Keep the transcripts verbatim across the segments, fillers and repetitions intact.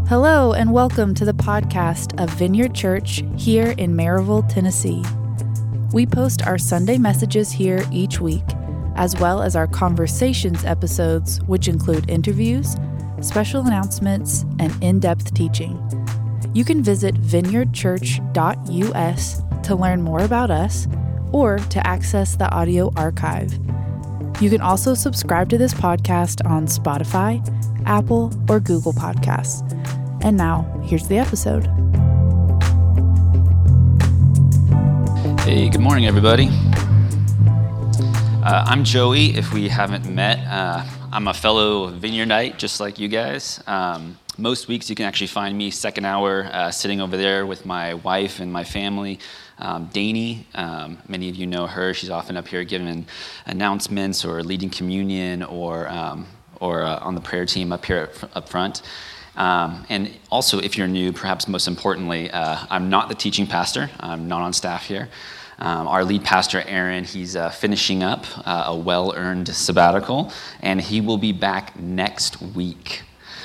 Hello and welcome to the podcast of Vineyard Church here in Maryville, Tennessee. We post our Sunday messages here each week, as well as our conversations episodes, which include interviews, special announcements, and in-depth teaching. You can visit vineyard church dot u s to learn more about us or to access the audio archive. You can also subscribe to this podcast on Spotify, Apple, or Google Podcasts. And now, here's the episode. Hey, good morning, everybody. Uh, I'm Joey, if we haven't met. Uh, I'm a fellow Vineyardite, just like you guys. Um, most weeks, you can actually find me second hour uh, sitting over there with my wife and my family. Um, Dani, um, many of you know her. She's often up here giving announcements or leading communion or um, or uh, on the prayer team up here up front. Um, and also, if you're new, perhaps most importantly, uh, I'm not the teaching pastor. I'm not on staff here. Um, our lead pastor, Aaron, he's uh, finishing up uh, a well-earned sabbatical, and he will be back next week.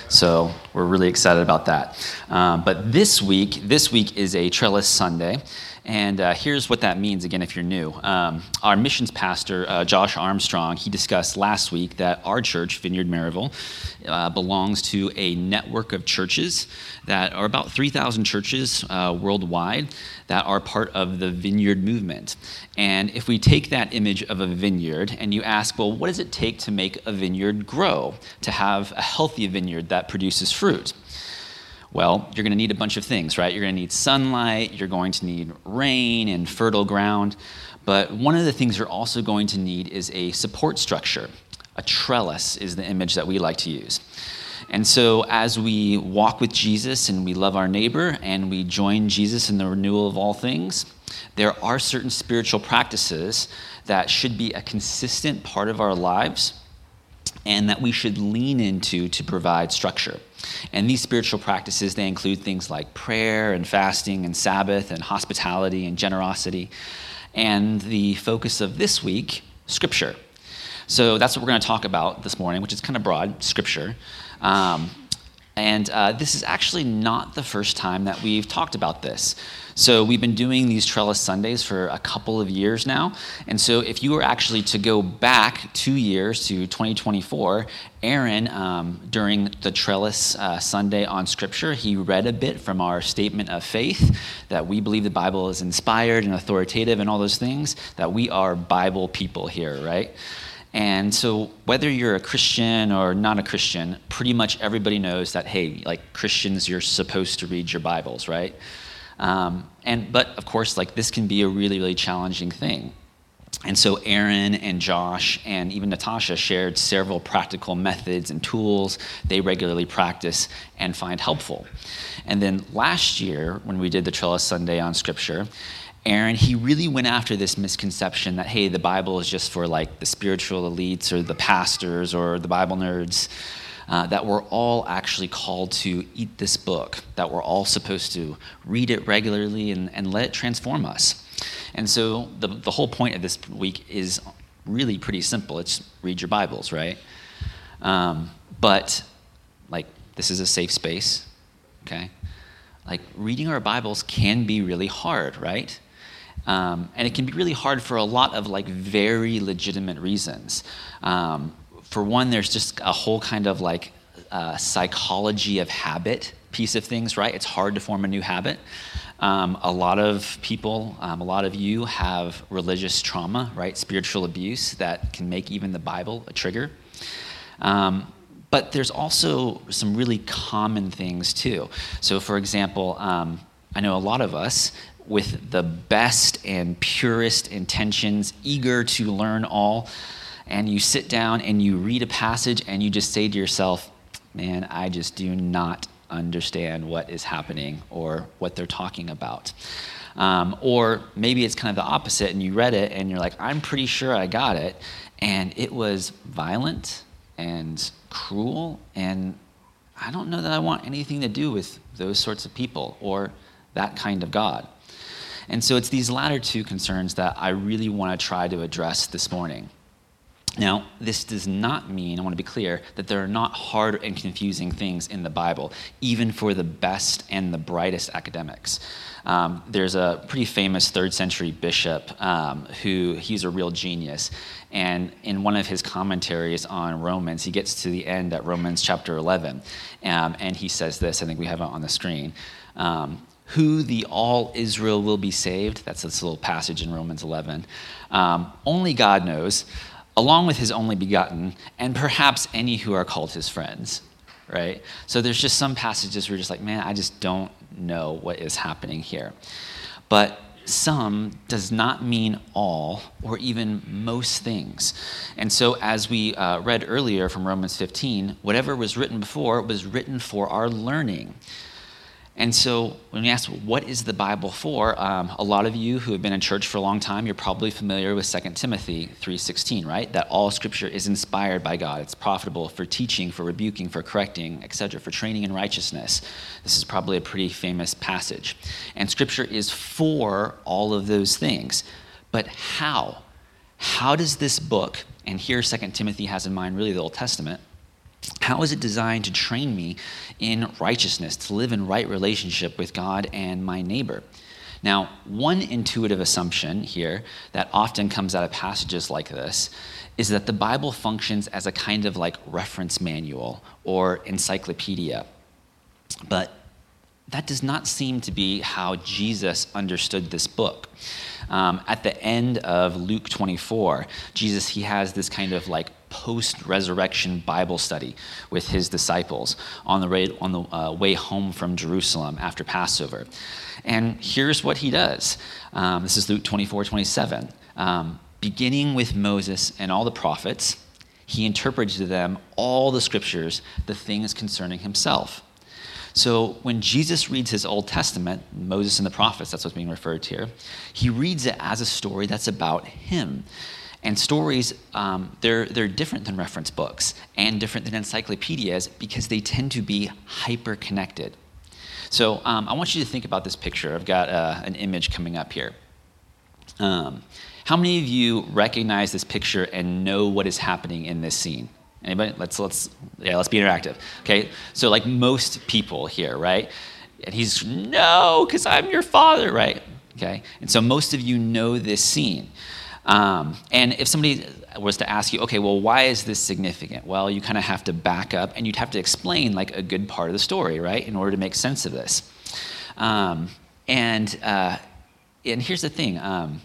So we're really excited about that. Um, but this week, this week is a Trellis Sunday. And uh, here's what that means, again, if you're new. Um, our missions pastor, uh, Josh Armstrong, he discussed last week that our church, Vineyard Maryville, uh, belongs to a network of churches that are about three thousand churches uh, worldwide that are part of the Vineyard movement. And if we take that image of a vineyard and you ask, well, what does it take to make a vineyard grow, to have a healthy vineyard that produces fruit? Well, you're going to need a bunch of things, right? You're going to need sunlight, you're going to need rain and fertile ground, but one of the things you're also going to need is a support structure. A trellis is the image that we like to use. And so as we walk with Jesus and we love our neighbor and we join Jesus in the renewal of all things, there are certain spiritual practices that should be a consistent part of our lives and that we should lean into to provide structure. And these spiritual practices, they include things like prayer and fasting and Sabbath and hospitality and generosity. And the focus of this week, Scripture. So that's what we're going to talk about this morning, which is kind of broad, Scripture. Um, and uh, this is actually not the first time that we've talked about this. So we've been doing these Trellis Sundays for a couple of years now. And so if you were actually to go back two years to twenty twenty-four, Aaron, um, during the Trellis uh, Sunday on Scripture, he read a bit from our statement of faith, that we believe the Bible is inspired and authoritative and all those things, that we are Bible people here, right? And so whether you're a Christian or not a Christian, pretty much everybody knows that, hey, like Christians, you're supposed to read your Bibles, right? Um, and but of course, like this can be a really, really challenging thing. And so Aaron and Josh and even Natasha shared several practical methods and tools they regularly practice and find helpful. And then last year, when we did the Trellis Sunday on Scripture, Aaron, he really went after this misconception that, hey, the Bible is just for like the spiritual elites or the pastors or the Bible nerds. Uh, that we're all actually called to eat this book, that we're all supposed to read it regularly and, and let it transform us. And so the, the whole point of this week is really pretty simple. It's read your Bibles, right? Um, but, like, this is a safe space, okay? Like, reading our Bibles can be really hard, right? Um, and it can be really hard for a lot of, like, very legitimate reasons. Um, For one, there's just a whole kind of like uh, psychology of habit piece of things, right? It's hard to form a new habit. Um, a lot of people, um, a lot of you have religious trauma, right? Spiritual abuse that can make even the Bible a trigger. Um, but there's also some really common things too. So for example, um, I know a lot of us with the best and purest intentions, eager to learn all, and you sit down and you read a passage and you just say to yourself, man, I just do not understand what is happening or what they're talking about. Um, or maybe it's kind of the opposite and you read it and you're like, I'm pretty sure I got it. And it was violent and cruel, and I don't know that I want anything to do with those sorts of people or that kind of God. And so it's these latter two concerns that I really want to try to address this morning. Now, this does not mean, I want to be clear, that there are not hard and confusing things in the Bible, even for the best and the brightest academics. Um, there's a pretty famous third century bishop um, who, he's a real genius. And in one of his commentaries on Romans, he gets to the end at Romans chapter eleven, um, and he says this, I think we have it on the screen. Um, Who the all Israel will be saved, that's this little passage in Romans eleven. Um, only God knows, along with his only begotten, and perhaps any who are called his friends, right? So there's just some passages where you're just like, man, I just don't know what is happening here. But some does not mean all or even most things. And so as we uh, read earlier from Romans fifteen, whatever was written before was written for our learning. And so when we ask, what is the Bible for? Um, a lot of you who have been in church for a long time, you're probably familiar with Second Timothy three sixteen, right? That all scripture is inspired by God. It's profitable for teaching, for rebuking, for correcting, et cetera, for training in righteousness. This is probably a pretty famous passage. And scripture is for all of those things. But how? How does this book, and here Second Timothy has in mind really the Old Testament, how is it designed to train me in righteousness, to live in right relationship with God and my neighbor? Now, one intuitive assumption here that often comes out of passages like this is that the Bible functions as a kind of like reference manual or encyclopedia. But that does not seem to be how Jesus understood this book. Um, at the end of Luke twenty-four, Jesus, he has this kind of like post-resurrection Bible study with his disciples on the way, on the uh, way home from Jerusalem after Passover. And here's what he does. Um, this is Luke twenty-four twenty-seven. Um, Beginning with Moses and all the prophets, he interpreted to them all the scriptures, the things concerning himself. So when Jesus reads his Old Testament, Moses and the prophets, that's what's being referred to here, he reads it as a story that's about him. And stories, um, they're, they're different than reference books and different than encyclopedias because they tend to be hyper-connected. So um, I want you to think about this picture. I've got uh, an image coming up here. Um, how many of you recognize this picture and know what is happening in this scene? Anybody? Let's let's yeah, let's be interactive. Okay, so like most people here, right? And he's no, because I'm your father, right? Okay, and so most of you know this scene. Um, and if somebody was to ask you, okay, well, why is this significant? Well, you kind of have to back up, and you'd have to explain like a good part of the story, right, in order to make sense of this. Um, and uh, and here's the thing: um,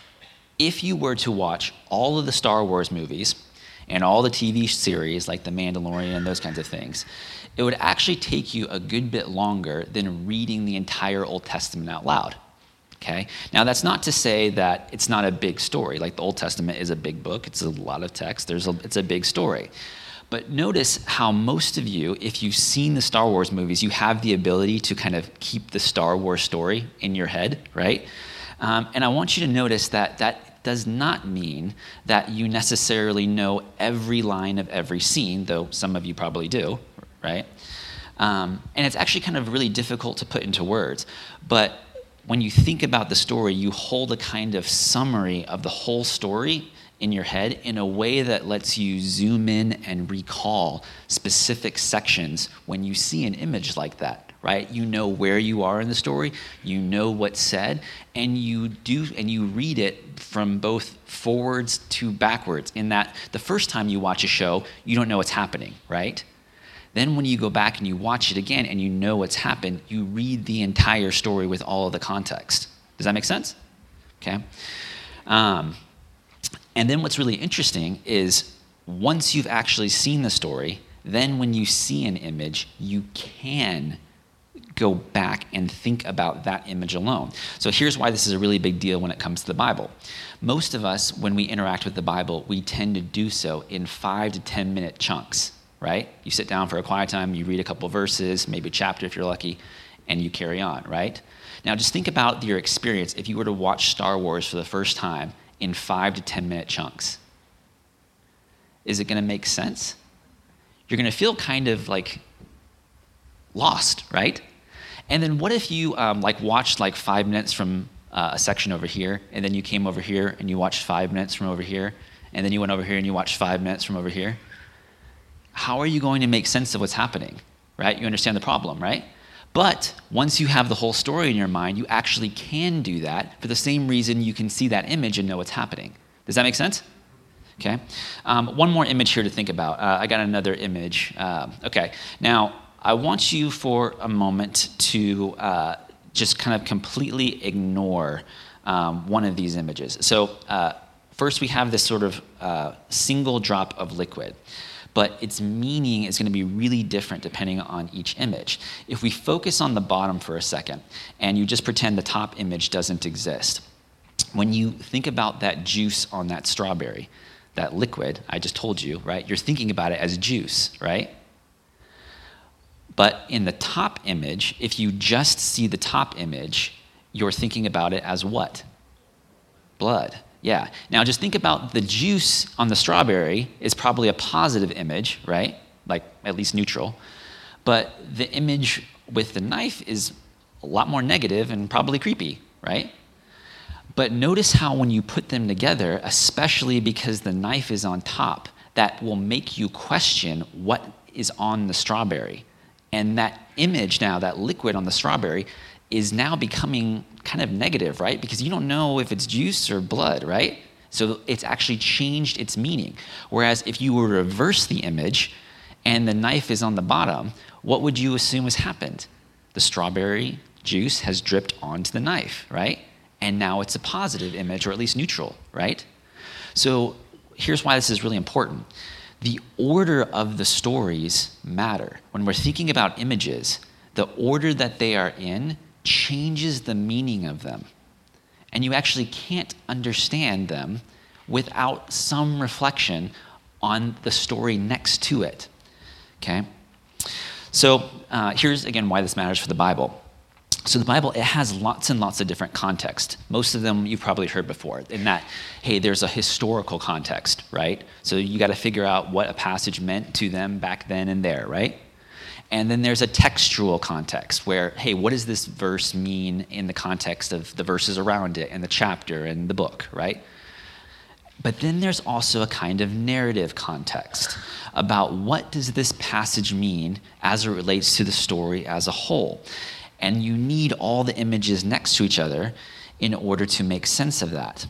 if you were to watch all of the Star Wars movies and all the T V series like The Mandalorian and those kinds of things, it would actually take you a good bit longer than reading the entire Old Testament out loud, okay? Now, that's not to say that it's not a big story. Like, the Old Testament is a big book. It's a lot of text. There's a, it's a big story. But notice how most of you, if you've seen the Star Wars movies, you have the ability to kind of keep the Star Wars story in your head, right? Um, and I want you to notice that that does not mean that you necessarily know every line of every scene, though some of you probably do, right? Um, and it's actually kind of really difficult to put into words. But when you think about the story, you hold a kind of summary of the whole story in your head in a way that lets you zoom in and recall specific sections when you see an image like that. Right? You know where you are in the story, you know what's said, and you do, and you read it from both forwards to backwards, in that the first time you watch a show, you don't know what's happening, right? Then when you go back and you watch it again and you know what's happened, you read the entire story with all of the context. Does that make sense? Okay. Um, and then what's really interesting is once you've actually seen the story, then when you see an image, you can go back and think about that image alone. So here's why this is a really big deal when it comes to the Bible. Most of us, when we interact with the Bible, we tend to do so in five to ten minute chunks, right? You sit down for a quiet time, you read a couple verses, maybe a chapter if you're lucky, and you carry on, right? Now just think about your experience if you were to watch Star Wars for the first time in five to ten minute chunks. Is it gonna make sense? You're gonna feel kind of like lost, right? And then what if you um, like watched like five minutes from uh, a section over here, and then you came over here and you watched five minutes from over here, and then you went over here and you watched five minutes from over here, how are you going to make sense of what's happening, right? You understand the problem, right? But once you have the whole story in your mind, you actually can do that for the same reason you can see that image and know what's happening. Does that make sense? Okay. Um, one more image here to think about. Uh, I got another image. Uh, okay. Now, I want you for a moment to uh, just kind of completely ignore um, one of these images. So uh, first we have this sort of uh, single drop of liquid, but its meaning is going to be really different depending on each image. If we focus on the bottom for a second, and you just pretend the top image doesn't exist, when you think about that juice on that strawberry, that liquid, I just told you, right? You're thinking about it as juice, right? But in the top image, if you just see the top image, you're thinking about it as what? Blood. Yeah. Now just think about the juice on the strawberry is probably a positive image, right? Like at least neutral. But the image with the knife is a lot more negative and probably creepy, right? But notice how when you put them together, especially because the knife is on top, that will make you question what is on the strawberry. And that image now, that liquid on the strawberry, is now becoming kind of negative, right? Because you don't know if it's juice or blood, right? So it's actually changed its meaning. Whereas if you were to reverse the image and the knife is on the bottom, what would you assume has happened? The strawberry juice has dripped onto the knife, right? And now it's a positive image, or at least neutral, right? So here's why this is really important. The order of the stories matter. When we're thinking about images, the order that they are in changes the meaning of them. And you actually can't understand them without some reflection on the story next to it, okay? So uh, here's, again, why this matters for the Bible. So the Bible, it has lots and lots of different context. Most of them you've probably heard before, in that, hey, there's a historical context, right? So you got to figure out what a passage meant to them back then and there, right? And then there's a textual context where, hey, what does this verse mean in the context of the verses around it and the chapter and the book, right? But then there's also a kind of narrative context about what does this passage mean as it relates to the story as a whole. And you need all the images next to each other in order to make sense of that.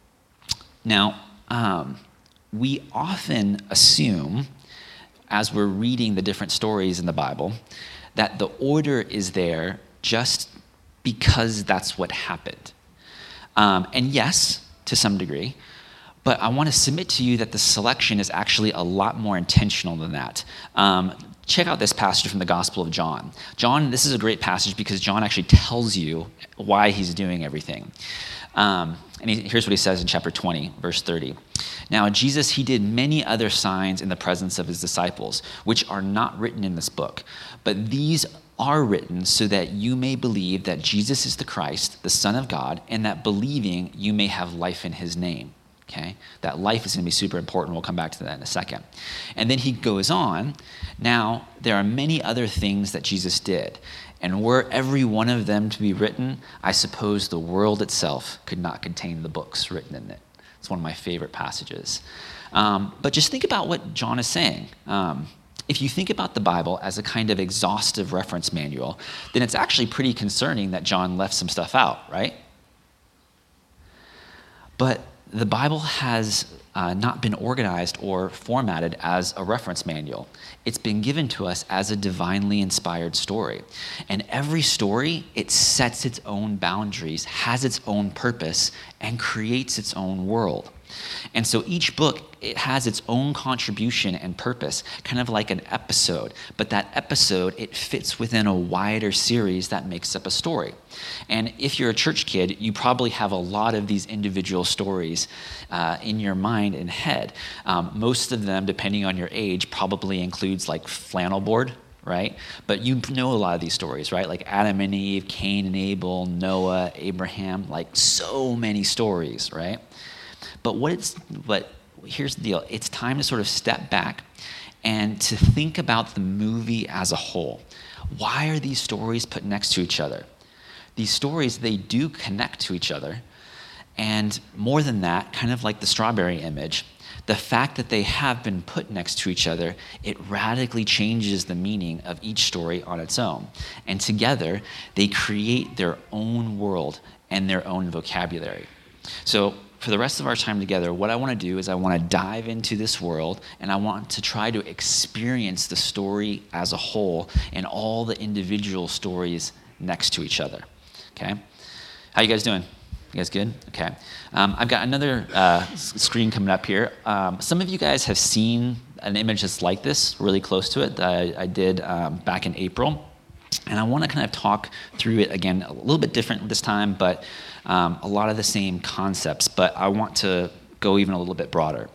Now, um, we often assume, as we're reading the different stories in the Bible, that the order is there just because that's what happened. Um, and yes, to some degree, but I want to submit to you that the selection is actually a lot more intentional than that. Um, check out this passage from the Gospel of John. John, this is a great passage because John actually tells you why he's doing everything. Um, and he, here's what he says in chapter twenty, verse thirty. Now, Jesus, he did many other signs in the presence of his disciples, which are not written in this book. But these are written so that you may believe that Jesus is the Christ, the Son of God, and that believing you may have life in his name. Okay? That life is going to be super important. We'll come back to that in a second. And then he goes on. Now, there are many other things that Jesus did. And were every one of them to be written, I suppose the world itself could not contain the books written in it. It's one of my favorite passages. Um, but just think about what John is saying. Um, if you think about the Bible as a kind of exhaustive reference manual, then it's actually pretty concerning that John left some stuff out, right? But the Bible has uh, not been organized or formatted as a reference manual. It's been given to us as a divinely inspired story. And every story, it sets its own boundaries, has its own purpose, and creates its own world. And so each book, it has its own contribution and purpose, kind of like an episode. But that episode, it fits within a wider series that makes up a story. And if you're a church kid, you probably have a lot of these individual stories uh, in your mind and head. Um, most of them, depending on your age, probably includes like flannel board, right? But you know a lot of these stories, right? Like Adam and Eve, Cain and Abel, Noah, Abraham, like so many stories, right? But what it's, but here's the deal. It's time to sort of step back and to think about the movie as a whole. Why are these stories put next to each other? These stories, they do connect to each other. And more than that, kind of like the strawberry image, the fact that they have been put next to each other, it radically changes the meaning of each story on its own. And together, they create their own world and their own vocabulary. So for the rest of our time together, what I want to do is I want to dive into this world, and I want to try to experience the story as a whole and all the individual stories next to each other. Okay? How you guys doing? You guys good? Okay. Um, I've got another uh, screen coming up here. Um, some of you guys have seen an image that's like this, really close to it, that I, I did um, back in April. And I want to kind of talk through it again, a little bit different this time, but um, a lot of the same concepts. But I want to go even a little bit broader.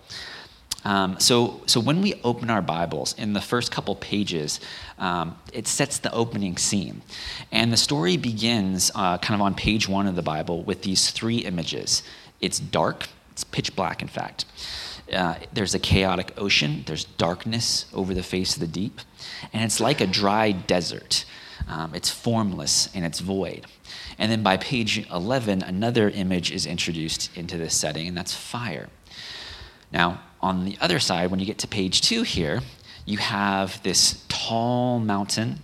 Um, so, so when we open our Bibles, in the first couple pages, um, it sets the opening scene. And the story begins uh, kind of on page one of the Bible with these three images. It's dark. It's pitch black, in fact. Uh, there's a chaotic ocean. There's darkness over the face of the deep. And it's like a dry desert. Um, it's formless and it's void. And then by page eleven, another image is introduced into this setting, and that's fire. Now, on the other side, when you get to page two here, you have this tall mountain,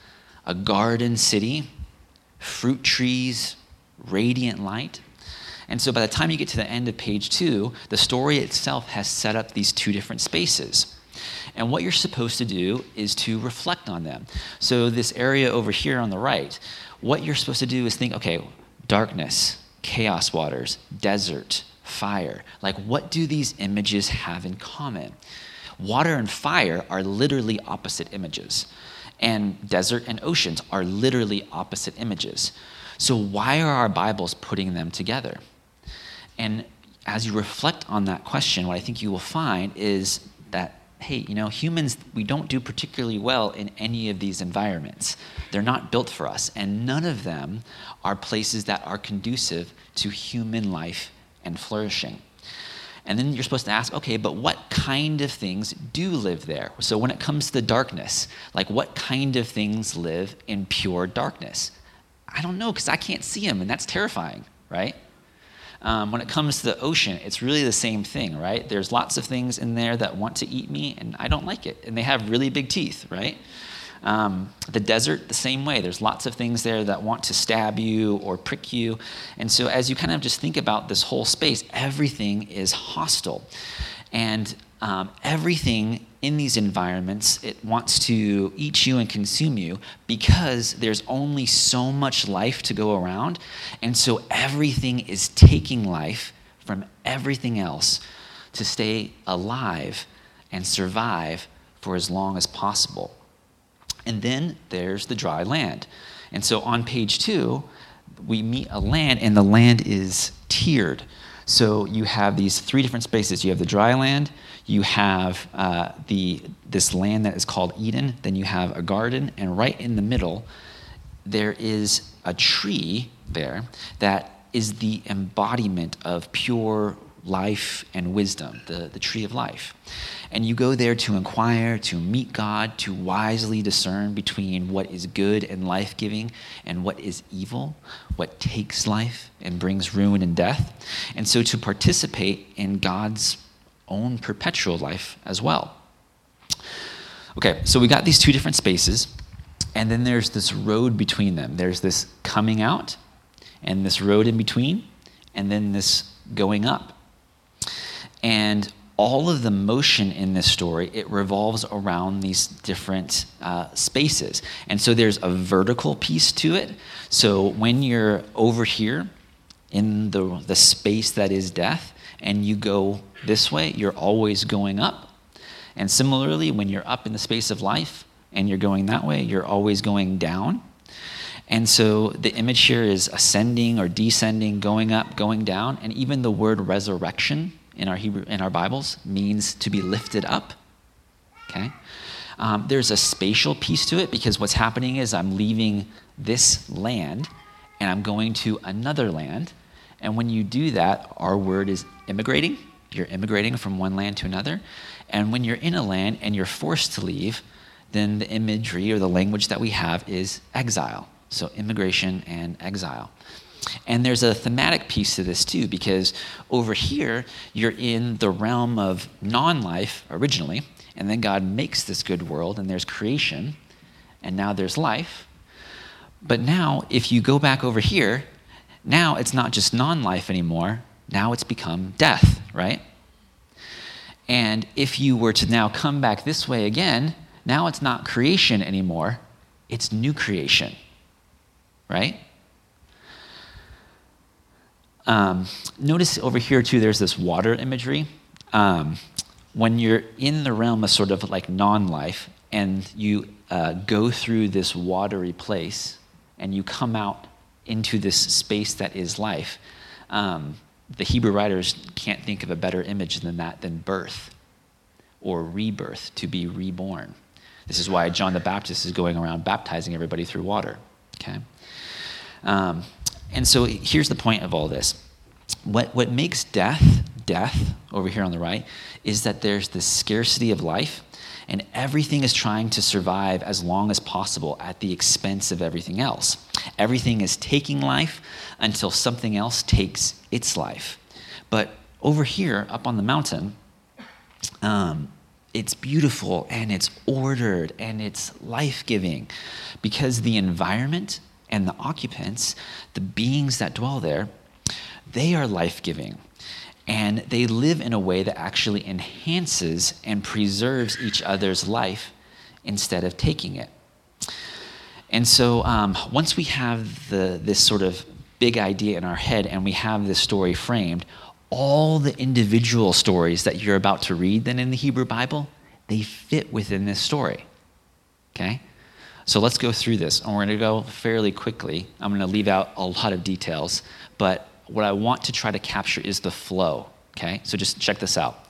a garden city, fruit trees, radiant light. And so by the time you get to the end of page two, the story itself has set up these two different spaces. And what you're supposed to do is to reflect on them. So this area over here on the right, what you're supposed to do is think, okay, darkness, chaos waters, desert, fire. Like, what do these images have in common? Water and fire are literally opposite images. And desert and oceans are literally opposite images. So why are our Bibles putting them together? And as you reflect on that question, what I think you will find is that, hey, you know, humans, we don't do particularly well in any of these environments. They're not built for us, and none of them are places that are conducive to human life and flourishing. And then you're supposed to ask, okay, but what kind of things do live there? So when it comes to the darkness, like what kind of things live in pure darkness? I don't know, because I can't see them, and that's terrifying, right? Um, when it comes to the ocean, it's really the same thing, right? There's lots of things in there that want to eat me, and I don't like it. And they have really big teeth, right? Um, the desert, the same way. There's lots of things there that want to stab you or prick you. And so as you kind of just think about this whole space, everything is hostile. And um, everything in these environments, it wants to eat you and consume you because there's only so much life to go around. And so everything is taking life from everything else to stay alive and survive for as long as possible. And then there's the dry land. And so on page two, we meet a land, and the land is tiered. So you have these three different spaces. You have the dry land, you have uh, the this land that is called Eden, then you have a garden, and right in the middle, there is a tree there that is the embodiment of pure life and wisdom, the, the tree of life. And you go there to inquire, to meet God, to wisely discern between what is good and life-giving and what is evil, what takes life and brings ruin and death. And so to participate in God's own perpetual life as well. Okay, so we got these two different spaces, and then there's this road between them. There's this coming out, and this road in between, and then this going up. And all of the motion in this story, it revolves around these different uh, spaces. And so there's a vertical piece to it. So when you're over here in the, the space that is death, and you go this way, you're always going up. And similarly, when you're up in the space of life, and you're going that way, you're always going down. And so the image here is ascending or descending, going up, going down, and even the word resurrection in our Hebrew, in our Bibles, means to be lifted up. Okay, um, there's a spatial piece to it because what's happening is I'm leaving this land and I'm going to another land. And when you do that, our word is immigrating. You're immigrating from one land to another. And when you're in a land and you're forced to leave, then the imagery or the language that we have is exile. So immigration and exile. And there's a thematic piece to this too, because over here, you're in the realm of non-life originally, and then God makes this good world, and there's creation, and now there's life. But now, if you go back over here, now it's not just non-life anymore, now it's become death, right? And if you were to now come back this way again, now it's not creation anymore, it's new creation, right? Um, notice over here too, there's this water imagery. Um, when you're in the realm of sort of like non-life and you uh, go through this watery place and you come out into this space that is life, um, the Hebrew writers can't think of a better image than that, than birth or rebirth, to be reborn. This is why John the Baptist is going around baptizing everybody through water, okay? Um, and so here's the point of all this. What, what makes death, death, over here on the right, is that there's this scarcity of life, and everything is trying to survive as long as possible at the expense of everything else. Everything is taking life until something else takes its life. But over here, up on the mountain, um, it's beautiful and it's ordered and it's life-giving because the environment and the occupants, the beings that dwell there, they are life-giving. And they live in a way that actually enhances and preserves each other's life instead of taking it. And so um, once we have the this sort of big idea in our head and we have this story framed, all the individual stories that you're about to read then in the Hebrew Bible, they fit within this story, okay? So let's go through this, and we're going to go fairly quickly. I'm going to leave out a lot of details, but what I want to try to capture is the flow, okay? So just check this out.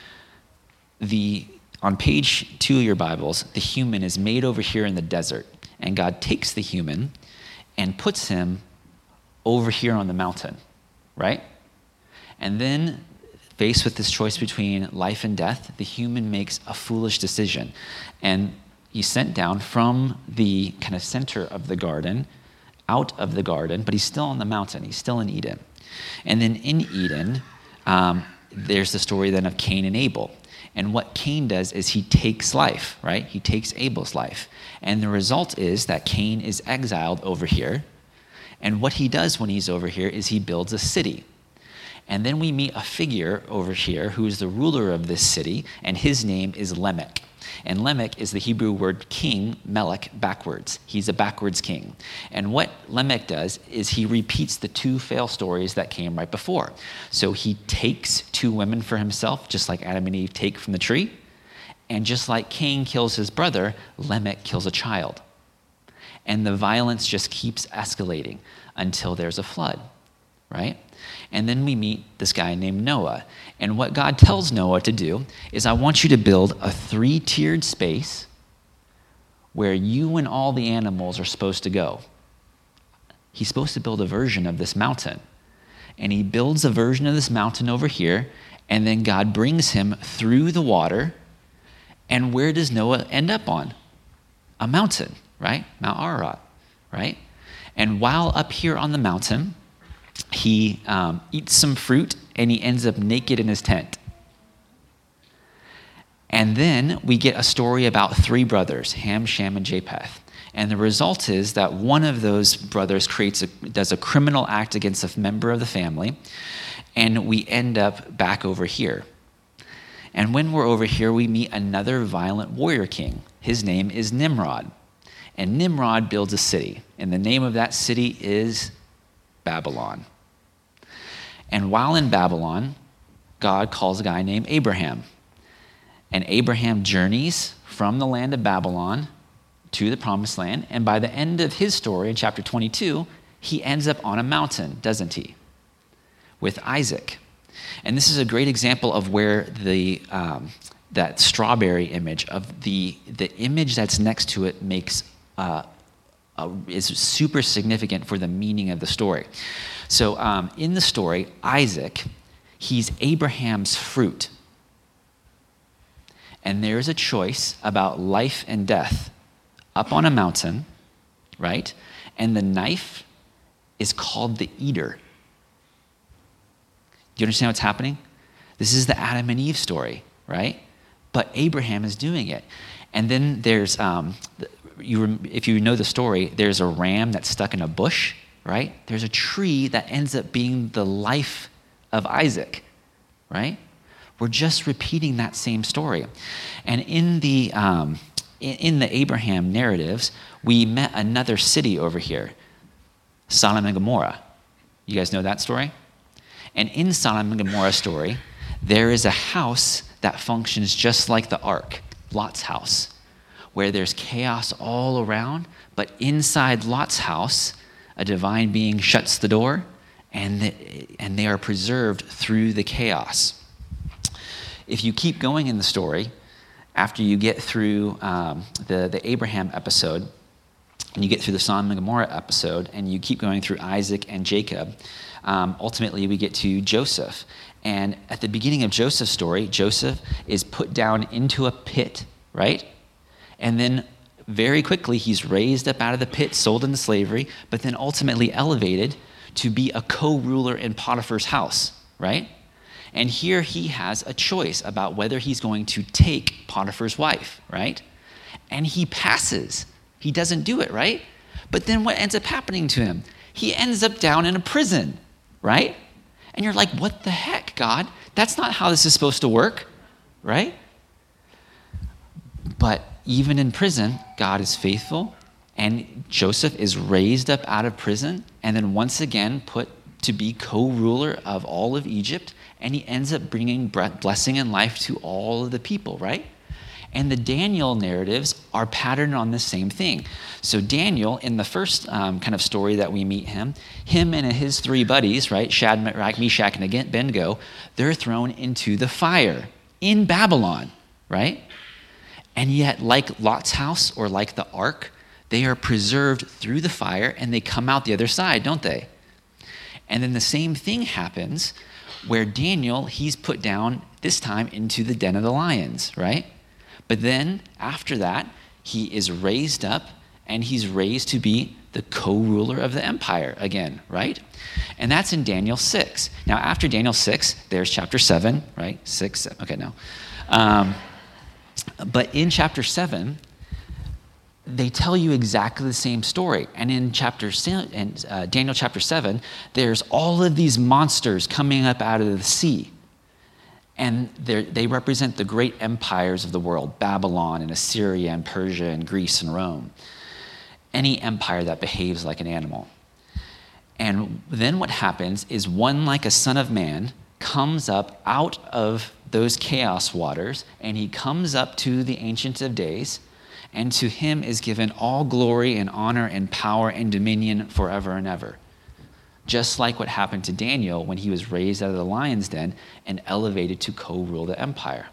The on page two of your Bibles, the human is made over here in the desert, and God takes the human and puts him over here on the mountain, right? And then, faced with this choice between life and death, the human makes a foolish decision. And he's sent down from the kind of center of the garden, out of the garden, but he's still on the mountain. He's still in Eden. And then in Eden, um, there's the story then of Cain and Abel. And what Cain does is he takes life, right? He takes Abel's life. And the result is that Cain is exiled over here. And what he does when he's over here is he builds a city. And then we meet a figure over here who is the ruler of this city, and his name is Lamech. And Lamech is the Hebrew word king, Melech, backwards. He's a backwards king. And what Lamech does is he repeats the two fail stories that came right before. So he takes two women for himself, just like Adam and Eve take from the tree. And just like Cain kills his brother, Lamech kills a child. And the violence just keeps escalating until there's a flood, right? And then we meet this guy named Noah. And what God tells Noah to do is, I want you to build a three-tiered space where you and all the animals are supposed to go. He's supposed to build a version of this mountain. And he builds a version of this mountain over here, and then God brings him through the water. And where does Noah end up on? A mountain, right? Mount Ararat, right? And while up here on the mountain, he um, eats some fruit, and he ends up naked in his tent. And then we get a story about three brothers, Ham, Shem, and Japheth. And the result is that one of those brothers creates a, does a criminal act against a member of the family, and we end up back over here. And when we're over here, we meet another violent warrior king. His name is Nimrod. And Nimrod builds a city, and the name of that city is Babylon. And while in Babylon, God calls a guy named Abraham. And Abraham journeys from the land of Babylon to the promised land. And by the end of his story, in chapter twenty-two, he ends up on a mountain, doesn't he? With Isaac. And this is a great example of where the um, that strawberry image of the the image that's next to it makes uh, Uh, is super significant for the meaning of the story. So um, in the story, Isaac, he's Abraham's fruit. And there's a choice about life and death up on a mountain, right? And the knife is called the eater. Do you understand what's happening? This is the Adam and Eve story, right? But Abraham is doing it. And then there's, um, you, if you know the story, there's a ram that's stuck in a bush, right? There's a tree that ends up being the life of Isaac, right? We're just repeating that same story. And in the, um, in, in the Abraham narratives, we met another city over here, Sodom and Gomorrah. You guys know that story? And in Sodom and Gomorrah story, there is a house that functions just like the ark, Lot's house, where there's chaos all around, but inside Lot's house, a divine being shuts the door, and the, and they are preserved through the chaos. If you keep going in the story, after you get through um, the, the Abraham episode, and you get through the Sodom and Gomorrah episode, and you keep going through Isaac and Jacob, um, ultimately we get to Joseph. And at the beginning of Joseph's story, Joseph is put down into a pit, right? And then very quickly he's raised up out of the pit, sold into slavery, but then ultimately elevated to be a co-ruler in Potiphar's house, right? And here he has a choice about whether he's going to take Potiphar's wife, right? And he passes. He doesn't do it, right? But then what ends up happening to him? He ends up down in a prison, right? And you're like, what the heck, God? That's not how this is supposed to work, right? But even in prison, God is faithful, and Joseph is raised up out of prison and then once again put to be co-ruler of all of Egypt, and he ends up bringing blessing and life to all of the people, right? And the Daniel narratives are patterned on the same thing. So Daniel, in the first um, kind of story that we meet him, him and his three buddies, right, Shadrach, Meshach, and Abednego, they're thrown into the fire in Babylon, right? And yet, like Lot's house or like the ark, they are preserved through the fire and they come out the other side, don't they? And then the same thing happens where Daniel, he's put down this time into the den of the lions, right? But then after that, he is raised up and he's raised to be the co-ruler of the empire again, right? And that's in Daniel six. Now, after Daniel six, there's chapter seven, right? Six, seven, okay, no. Um, but in chapter seven, they tell you exactly the same story. And in chapter and uh, Daniel chapter seven, there's all of these monsters coming up out of the sea. And they represent the great empires of the world, Babylon and Assyria and Persia and Greece and Rome. Any empire that behaves like an animal. And then what happens is one like a son of man comes up out of those chaos waters, and he comes up to the Ancient of Days, and to him is given all glory and honor and power and dominion forever and ever. Just like what happened to Daniel when he was raised out of the lion's den and elevated to co-rule the empire.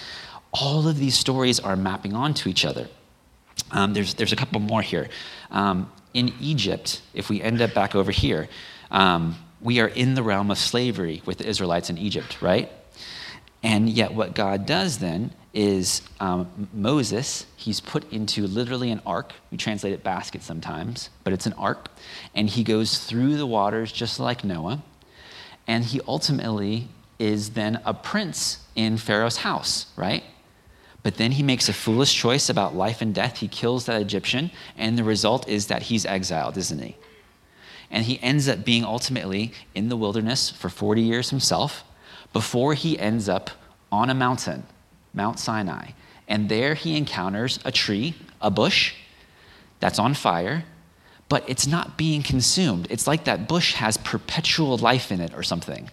All of these stories are mapping onto each other. Um, there's, there's a couple more here. Um, in Egypt, if we end up back over here, um, we are in the realm of slavery with the Israelites in Egypt, right? And yet what God does then is um, Moses, he's put into literally an ark. We translate it basket sometimes, but it's an ark. And he goes through the waters just like Noah. And he ultimately is then a prince in Pharaoh's house, right? But then he makes a foolish choice about life and death. He kills that Egyptian, and the result is that he's exiled, isn't he? And he ends up being ultimately in the wilderness for forty years himself before he ends up on a mountain, Mount Sinai. And there he encounters a tree, a bush, that's on fire, but it's not being consumed. It's like that bush has perpetual life in it or something.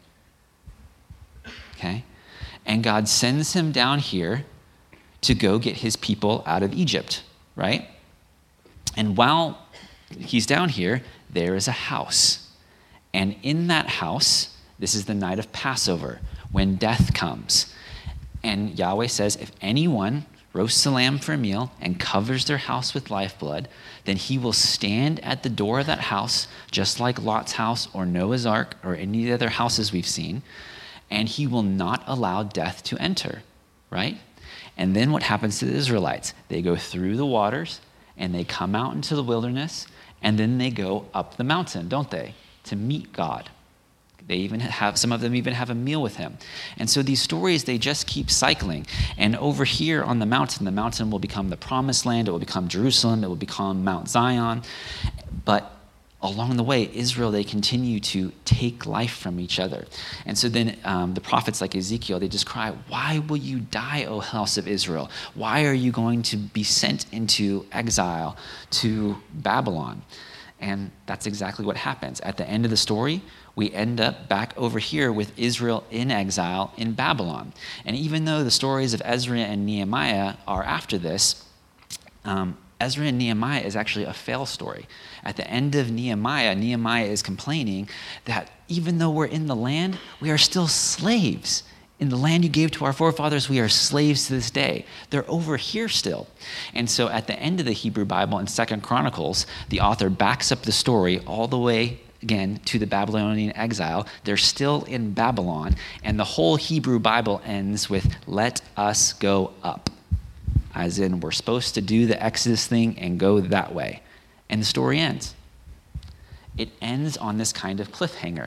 Okay? And God sends him down here to go get his people out of Egypt, right? And while he's down here, there is a house. And in that house, this is the night of Passover, when death comes. And Yahweh says, if anyone roasts a lamb for a meal and covers their house with lifeblood, then he will stand at the door of that house, just like Lot's house or Noah's Ark or any of the other houses we've seen, and he will not allow death to enter, right? And then what happens to the Israelites? They go through the waters, and they come out into the wilderness, And then they go up the mountain, don't they, to meet God. They even have, some of them even have a meal with him. And so these stories, they just keep cycling. And over here on the mountain, the mountain will become the promised land. It will become Jerusalem. It will become Mount Zion. But along the way, Israel, they continue to take life from each other. And so then um, the prophets like Ezekiel, they just cry, why will you die, O house of Israel? Why are you going to be sent into exile to Babylon? And that's exactly what happens. At the end of the story, we end up back over here with Israel in exile in Babylon. And even though the stories of Ezra and Nehemiah are after this, um, Ezra and Nehemiah is actually a fail story. At the end of Nehemiah, Nehemiah is complaining that even though we're in the land, we are still slaves. In the land you gave to our forefathers, we are slaves to this day. They're over here still. And so at the end of the Hebrew Bible in Second Chronicles, the author backs up the story all the way, again, to the Babylonian exile. They're still in Babylon, and the whole Hebrew Bible ends with, let us go up. As in, we're supposed to do the Exodus thing and go that way. And the story ends. It ends on this kind of cliffhanger.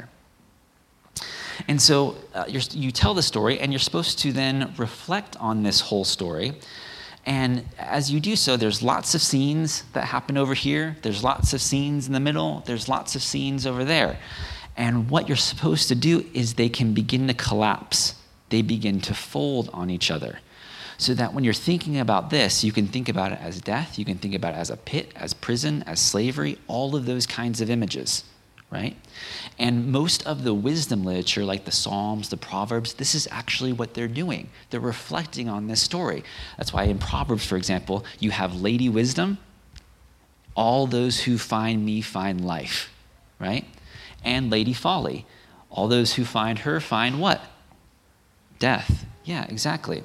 And so uh, you're, you tell the story, and you're supposed to then reflect on this whole story. And as you do so, there's lots of scenes that happen over here. There's lots of scenes in the middle. There's lots of scenes over there. And what you're supposed to do is they can begin to collapse. They begin to fold on each other. So that when you're thinking about this, you can think about it as death. You can think about it as a pit, as prison, as slavery, all of those kinds of images. Right? And most of the wisdom literature, like the Psalms, the Proverbs, this is actually what they're doing. They're reflecting on this story. That's why in Proverbs, for example, you have Lady Wisdom, all those who find me find life, right? And Lady Folly, all those who find her find what? Death. Yeah, exactly.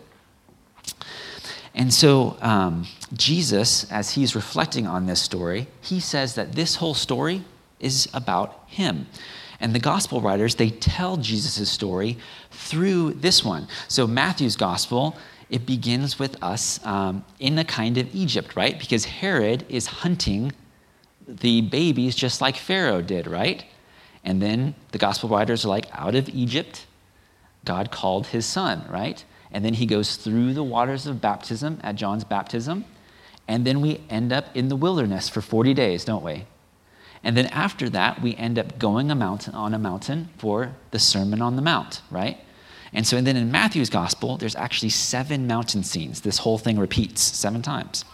And so um, Jesus, as he's reflecting on this story, he says that this whole story is about him. And the gospel writers, they tell Jesus' story through this one. So Matthew's gospel, it begins with us um, in a kind of Egypt, right? Because Herod is hunting the babies just like Pharaoh did, right? And then the gospel writers are like, out of Egypt, God called his son, right? And then he goes through the waters of baptism at John's baptism. And then we end up in the wilderness for forty days, don't we? And then after that, we end up going a mountain on a mountain for the Sermon on the Mount, right? And so and then in Matthew's gospel, there's actually seven mountain scenes. This whole thing repeats seven times.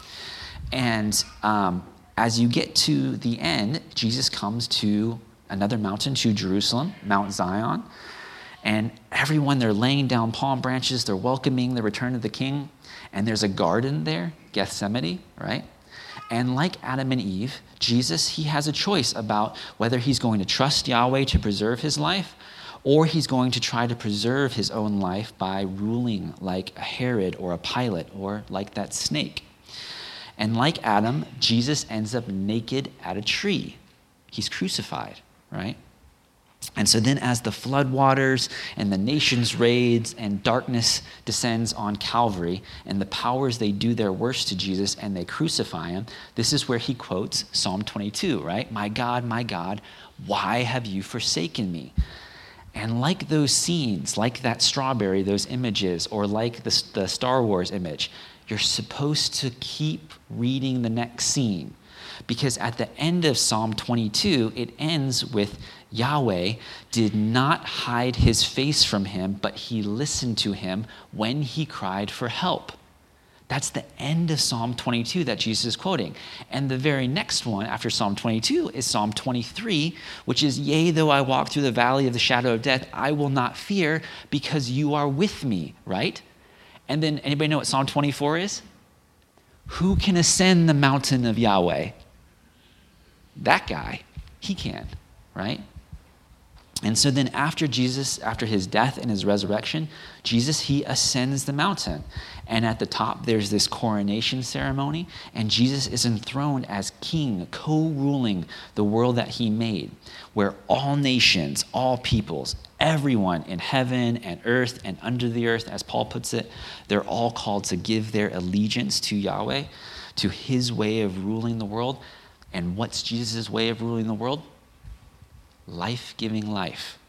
And um, as you get to the end, Jesus comes to another mountain, to Jerusalem, Mount Zion. And everyone, they're laying down palm branches. They're welcoming the return of the king. And there's a garden there, Gethsemane, right? And like Adam and Eve, Jesus, he has a choice about whether he's going to trust Yahweh to preserve his life, or he's going to try to preserve his own life by ruling like a Herod or a Pilate or like that snake. And like Adam, Jesus ends up naked at a tree. He's crucified, right? And so then as the floodwaters and the nations raids and darkness descends on Calvary and the powers, they do their worst to Jesus and they crucify him, this is where he quotes Psalm twenty-two, right? My God, my God, why have you forsaken me? And like those scenes, like that strawberry, those images, or like the, the Star Wars image, you're supposed to keep reading the next scene. Because at the end of Psalm twenty-two, it ends with Yahweh did not hide his face from him, but he listened to him when he cried for help. That's the end of Psalm twenty-two that Jesus is quoting. And the very next one after Psalm twenty-two is Psalm twenty-three, which is, yea, though I walk through the valley of the shadow of death, I will not fear because you are with me, right? And then anybody know what Psalm twenty-four is? Who can ascend the mountain of Yahweh? That guy, he can, right? And so then after Jesus, after his death and his resurrection, Jesus, he ascends the mountain. And at the top, there's this coronation ceremony, and Jesus is enthroned as king, co-ruling the world that he made, where all nations, all peoples, everyone in heaven and earth and under the earth, as Paul puts it, they're all called to give their allegiance to Yahweh, to his way of ruling the world. And what's Jesus' way of ruling the world? Life-giving life.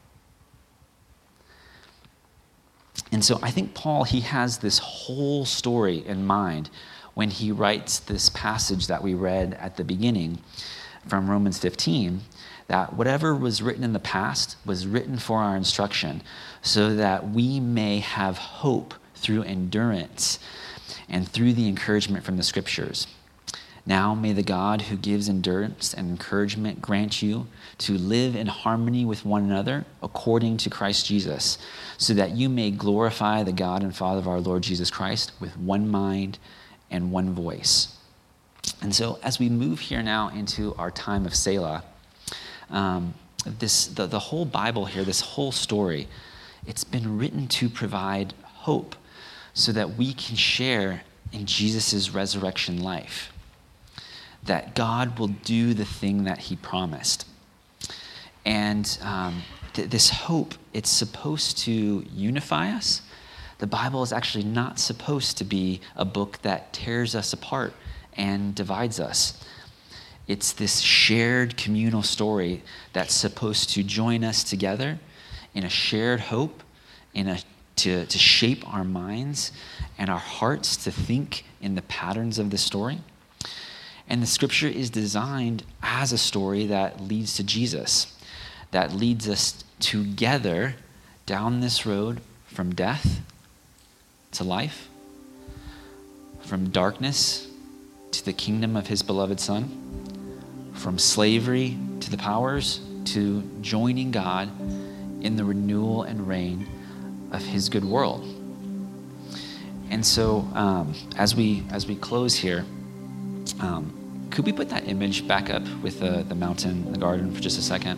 And so I think Paul, he has this whole story in mind when he writes this passage that we read at the beginning from Romans fifteen, that whatever was written in the past was written for our instruction, so that we may have hope through endurance and through the encouragement from the scriptures. Now may the God who gives endurance and encouragement grant you to live in harmony with one another according to Christ Jesus, so that you may glorify the God and Father of our Lord Jesus Christ with one mind and one voice. And so as we move here now into our time of Selah, um, this the, the whole Bible here, this whole story, it's been written to provide hope so that we can share in Jesus' resurrection life, that God will do the thing that he promised. And um, th- this hope, it's supposed to unify us. The Bible is actually not supposed to be a book that tears us apart and divides us. It's this shared communal story that's supposed to join us together in a shared hope, in a to, to shape our minds and our hearts to think in the patterns of the story. And the scripture is designed as a story that leads to Jesus, that leads us together down this road from death to life, from darkness to the kingdom of his beloved Son, from slavery to the powers, to joining God in the renewal and reign of his good world. And so um, as we as we close here, um, could we put that image back up with uh, the mountain, the garden for just a second?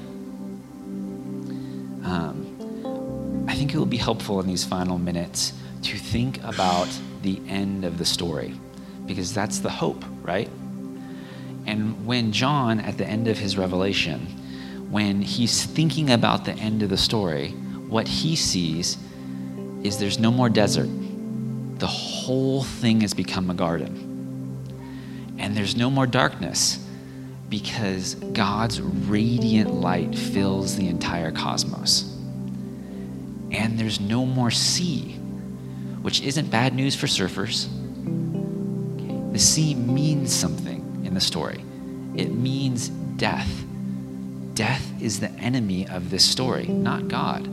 Um, I think it will be helpful in these final minutes to think about the end of the story, because that's the hope, right? And when John, at the end of his revelation, when he's thinking about the end of the story, what he sees is there's no more desert. The whole thing has become a garden. And there's no more darkness, because God's radiant light fills the entire cosmos. And there's no more sea, which isn't bad news for surfers. The sea means something in the story. It means death. Death is the enemy of this story, not God.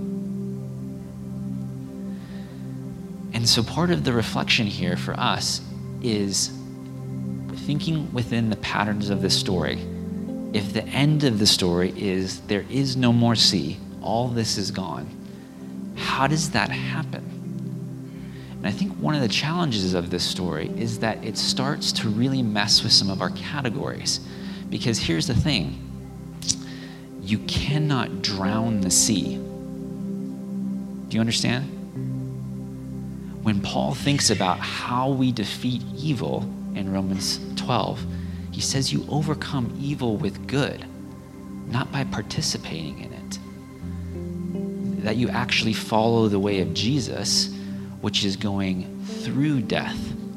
And so part of the reflection here for us is thinking within the patterns of this story. If the end of the story is there is no more sea, all this is gone, how does that happen? And I think one of the challenges of this story is that it starts to really mess with some of our categories. Because here's the thing, you cannot drown the sea. Do you understand? When Paul thinks about how we defeat evil in Romans twelve, he says you overcome evil with good, not by participating in it. That you actually follow the way of Jesus, which is going through death.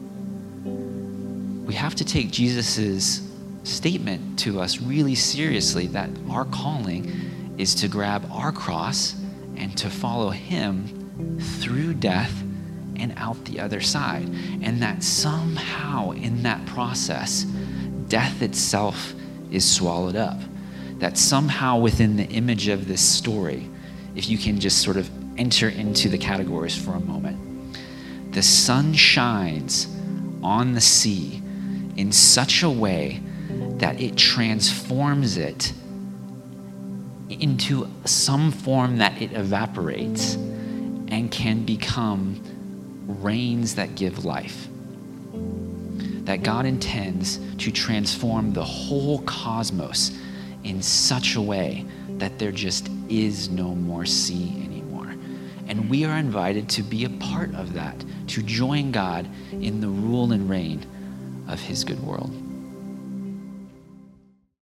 We have to take Jesus's statement to us really seriously, that our calling is to grab our cross and to follow him through death and out the other side. And that somehow in that process, death itself is swallowed up. That somehow within the image of this story, if you can just sort of enter into the categories for a moment, the sun shines on the sea in such a way that it transforms it into some form that it evaporates and can become rains that give life. That God intends to transform the whole cosmos in such a way that there just is no more sea anymore. And we are invited to be a part of that, to join God in the rule and reign of his good world.